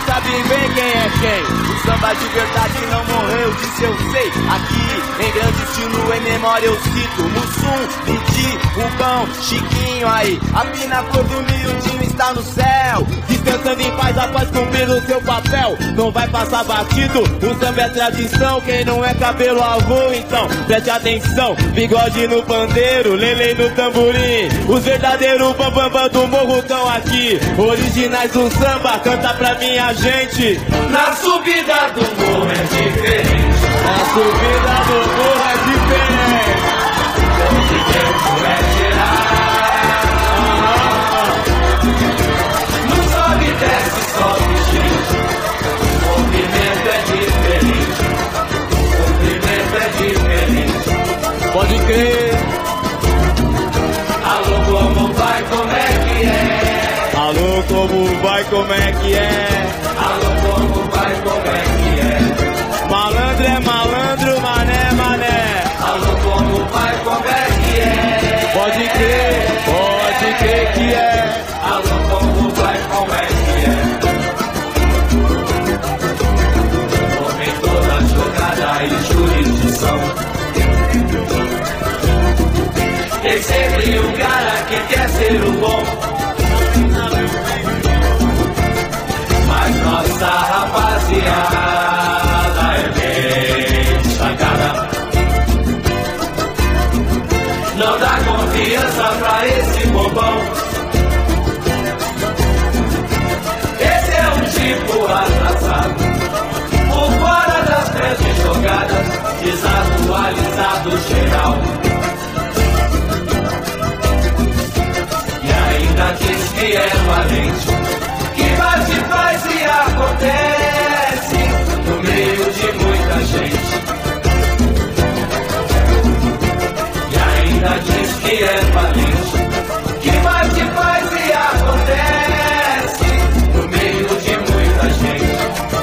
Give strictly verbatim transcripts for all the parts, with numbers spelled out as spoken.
sabe bem quem é quem. O samba de verdade não morreu, disse eu sei. Aqui, em grande estilo, em memória eu cito Mussum, Didi, Rubão, Chiquinho aí. A fina cor do miudinho está no céu, descansando em paz após cumprir o seu papel. Não vai passar batido, o samba é tradição. Quem não é cabelo avô, então preste atenção. Bigode no pandeiro, lelei no tamborim. Os verdadeiros bambambam do morro tão aqui. Originais do samba, canta pra minha gente. Na subida do morro é diferente. Na subida do morro é diferente. O tempo é gerar. Não sobe, desce, sobe, gente. O movimento é diferente. O movimento é diferente. Pode crer. Alô, como vai, como é que é? Alô, como vai, como é que é? Alô, como vai, como é que é? Malandro é malandro, mané, mané. Alô, como vai, como é que é? Pode crer, pode crer que é. Alô, como vai, como é que é? Homem toda jogada e jurisdição. Tem sempre um cara que quer ser o bom. Mas nossa rapaziada é bem sacada. Não dá confiança pra esse bobão. Esse é um tipo atrasado, por fora das grandes jogadas, desatualizado geral. E ainda diz que é valente, que bate, faz e acontece no meio de muita gente. E ainda diz que é valente, que bate, faz e acontece no meio de muita gente.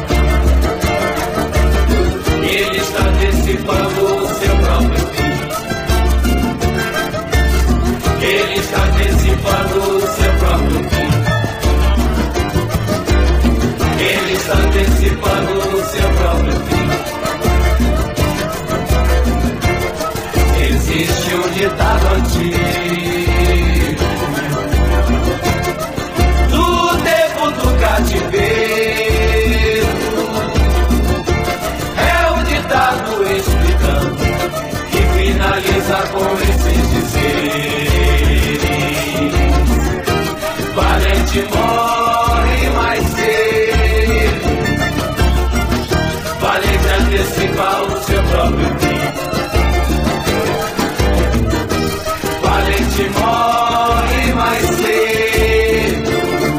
Ele está antecipando o seu próprio fim. Ele está antecipando o seu próprio fim. Ele está antecipando o seu próprio fim. Existe um ditado antigo do tempo do cativeiro. É o ditado explicando que finaliza com esses dizeres: valente morre mais cedo, valente antecipar o seu próprio fim. Valente morre mais cedo,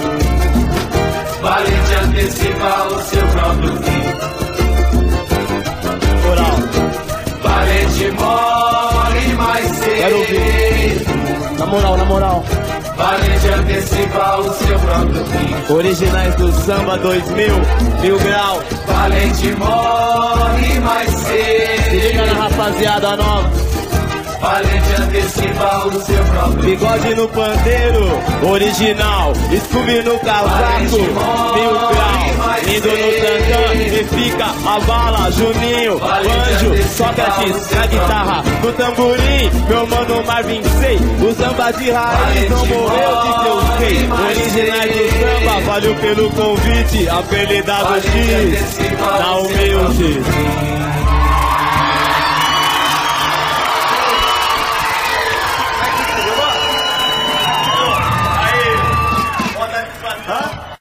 valente antecipar o seu próprio fim. Moral. Valente morre mais Quero ouvir. cedo, Na moral, na moral. valente antecipar o seu próprio fim. Originais do samba dois mil, mil grau. Valente morre mais Se liga na cedo, rapaziada nova. valente antecipar o seu próprio fim. Bigode no pandeiro, original. Scooby no casaco, mil grau. Lindo no tantã, e fica a bala. Juninho, Anjo, Sócrates na guitarra, no tamborim, meu mano Marvin Sei. O samba de raiz não morreu, de eu sei. Originais do samba, valeu pelo convite. Apelidado X, na humilde.